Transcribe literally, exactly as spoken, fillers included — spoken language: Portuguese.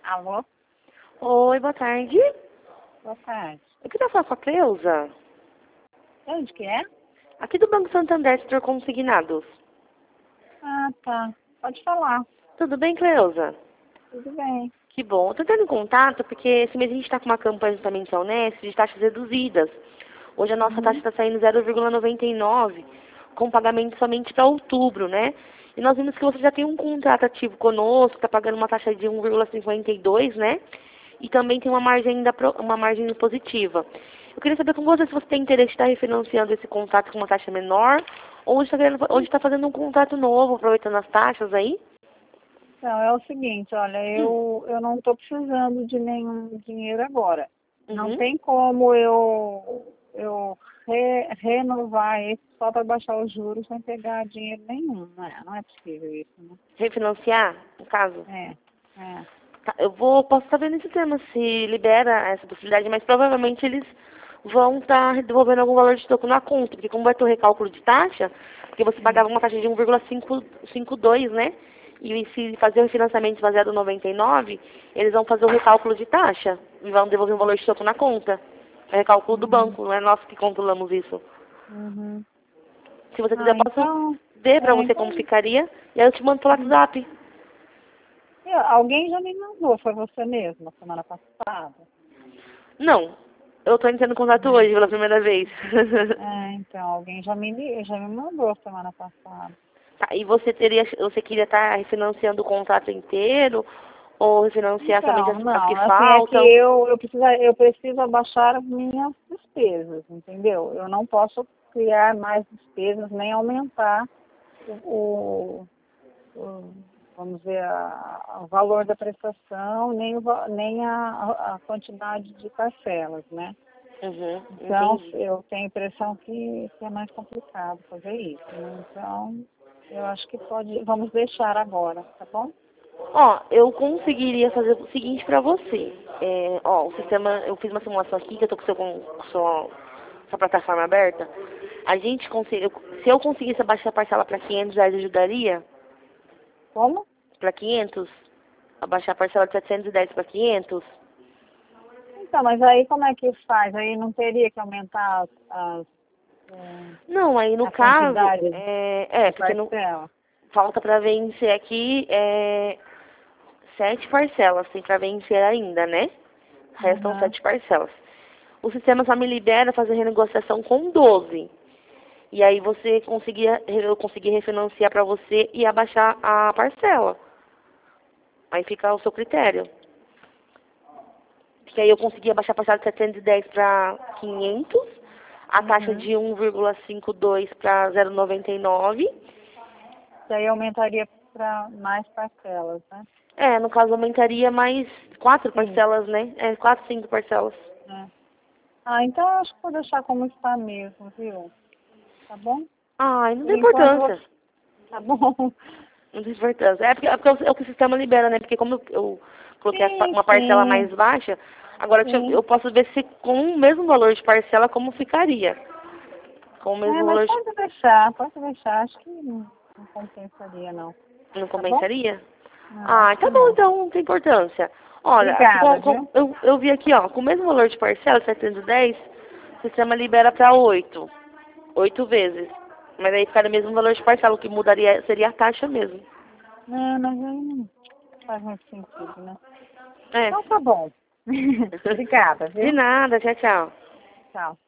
Alô? Oi, boa tarde. Boa tarde. Eu queria falar com a Cleusa, Onde que é? aqui do Banco Santander, setor consignados. Ah, tá. Pode falar. Tudo bem, Cleusa? Tudo bem. Que bom. Eu tô entrando em contato porque esse mês a gente está com uma campanha justamente da Unesp de taxas reduzidas. Hoje a nossa Uhum. taxa está saindo zero vírgula noventa e nove, com pagamento somente para outubro, né? E nós vimos que você já tem um contrato ativo conosco, está pagando uma taxa de um vírgula cinquenta e dois, né? E também tem uma margem, ainda pro- uma margem positiva. Eu queria saber com você se você tem interesse de estar refinanciando esse contrato com uma taxa menor ou está querendo- ou está fazendo um contrato novo, aproveitando as taxas aí. Então, é o seguinte, olha, eu, eu não estou precisando de nenhum dinheiro agora. Não Uhum. tem como eu, eu re- renovar isso só para baixar os juros sem pegar dinheiro nenhum, né? Não é possível isso, né? Refinanciar, no caso. É, é. Tá, eu vou, posso estar vendo esse tema, se libera essa possibilidade, mas provavelmente eles vão estar devolvendo algum valor de troco na conta, porque como vai ter o recálculo de taxa, porque você Hum. pagava uma taxa de um vírgula quinhentos e cinquenta e dois, né? E se fazer o financiamento baseado em noventa e nove, eles vão fazer o recálculo de taxa e vão devolver um valor de troco na conta. É recálculo do Uhum. banco, não é nós que controlamos isso. Uhum. Se você quiser, Ah, eu posso então, ver pra é, você como então, ficaria, e aí eu te mando pelo uhum. WhatsApp. Eu- alguém já me mandou, foi você mesmo, semana passada? Não, eu tô entrando em contato Não. hoje pela primeira vez. É, então, alguém já me, li- já me mandou semana passada. Tá, e você teria, você queria estar refinanciando o contrato inteiro ou refinanciar somente Então, as, as que não, assim, é que faltam? eu, eu, preciso, eu preciso abaixar as minhas despesas, entendeu? Eu não posso criar mais despesas, nem aumentar o, o, o- vamos ver, a- o valor da prestação, nem, o, va- nem a, a quantidade de parcelas, né? Uhum, Então, entendi. eu tenho a impressão que, que é mais complicado fazer isso, né? Então, eu acho que pode, vamos deixar agora, tá bom? Ó, eu conseguiria fazer o seguinte pra você. É, ó, o sistema, eu fiz uma simulação aqui, que eu tô com, seu, com sua, sua plataforma aberta. A gente consegue, se eu conseguisse abaixar a parcela para quinhentos reais, ajudaria? Como? Para quinhentos? Abaixar a parcela de setecentos e dez para quinhentos? Então, mas aí como é que faz? Aí não teria que aumentar as, as, eh, Não, aí no a caso, quantidade é, é de porque não, parcela? falta para vencer aqui é, sete parcelas, tem para vencer ainda, né? Restam Aham. sete parcelas. O sistema só me libera fazer renegociação com doze. E aí você conseguia, eu consegui refinanciar para você e abaixar a parcela. Aí fica ao seu critério. Porque aí eu consegui abaixar a parcela de setecentos e dez para quinhentos, a taxa Uhum. de um vírgula cinquenta e dois para zero vírgula noventa e nove. Isso aí aumentaria para mais parcelas, né? É, no caso aumentaria mais quatro Sim. parcelas, né? É, quatro, cinco parcelas. É. Ah, então eu acho que vou deixar como está mesmo, viu? Tá bom? Ai, não Por tem enquanto você. importância. Tá bom? Não tem importância. É porque, é porque é o que o sistema libera, né? Porque como eu, eu coloquei as pa- Sim, uma parcela mais sim, baixa, agora deixa eu sim. eu posso ver se com o mesmo valor de parcela como ficaria. Com o É, mesmo mas valor de... pode deixar, pode deixar. Acho que não, não compensaria, não. Não Tá bom? compensaria? Não, Ah, acho tá que bom, não. então não tem importância. Olha, aqui Obrigada, com, com- viu? eu, eu vi aqui, ó, com o mesmo valor de parcela, setecentos e dez, o sistema libera para oito. Oito vezes. Mas aí ficaria o mesmo valor de parcela, o que mudaria seria a taxa mesmo. Não, mas aí não faz muito sentido, né? É. Então tá bom. Obrigada, De viu? nada, tchau, tchau. Tchau.